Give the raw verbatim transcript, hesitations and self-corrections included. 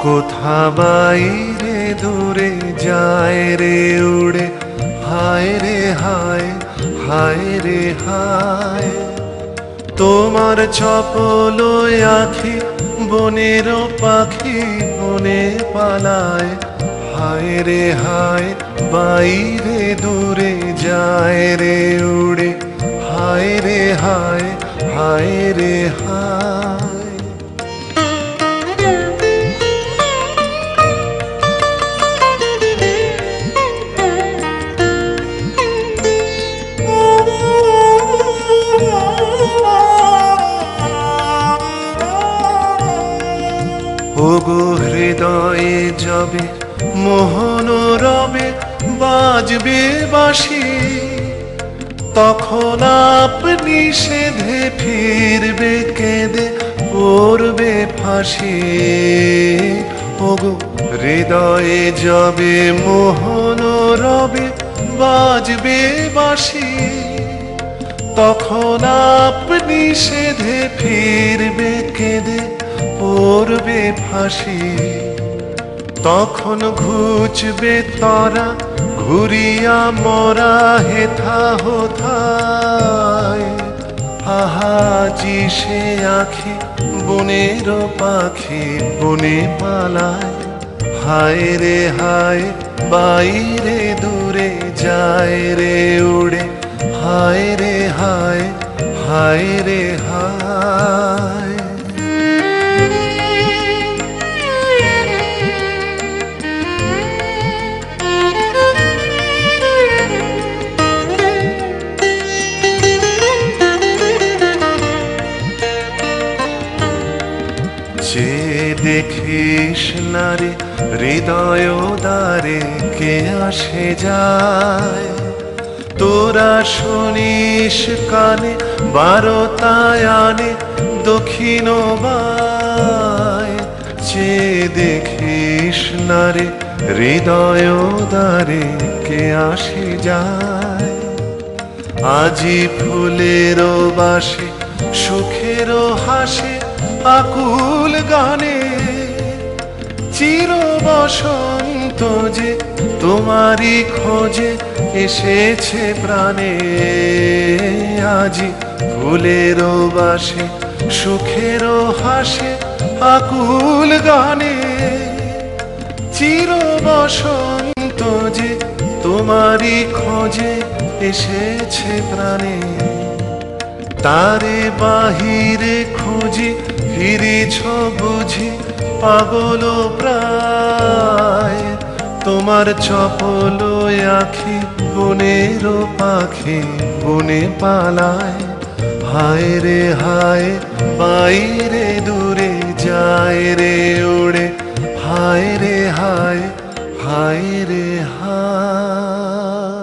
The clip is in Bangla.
কোথা বাইরে দূরে যায় রে উড়ে, হায় রে হায়, হায় রে হায়। তোমার চপল আখি বনের পাখি বনে পালায়, হায় রে হায়, বাইরে দূরে যায় রে উড়ে, হায় রে হায়, হায় রে হায়। ওগো হৃদয়ে যবে মোহন রবে বাজবে বাঁশি, তখন আপনি সেধে ফিরবে কেঁদে পড়বে ফাঁসি। ওগো হৃদয়ে যবে মোহন রবে বাজবে বাঁশি, তখন আপনি সেধে ফিরবে কেঁদে পড়বে ফাঁসি। তখন ঘুচবে তরা ঘুরিয়া মরা হেথা হোথায়, আহাজি সে আখি বনের পাখি বনে পালায়, হায় রে হায়, বাইরে দূরে যায় রে উড়ে, হায় রে হায়, হায় রে হায়। যে দেখিস নারে হৃদয় দ্বারে কে আসে যায়, তোরা শুনিস কানে বারতায় আনে দক্ষিণ বায়। যে দেখিস নারে হৃদয় দ্বারে কে আসে যায়, আজি ফুলের বাসে সুখের হাসে আকুল গানে, চির বসন্ত যে তোমারই খোঁজে এসেছে প্রাণে। আজি ফুলের বাসে সুখের হাসে আকুল গানে, চির বসন্ত যে তোমারই খোঁজে এসেছে প্রাণে। তারে বাহিরে খুঁজি ফিরেছ বুঝি পাগল প্রায়, তোমার চপল আখি বনের পাখি বনে পালায়, হায় রে হায়, বাইরে দূরে যায় রে উড়ে, হায় রে হায়, হায় রে হায়।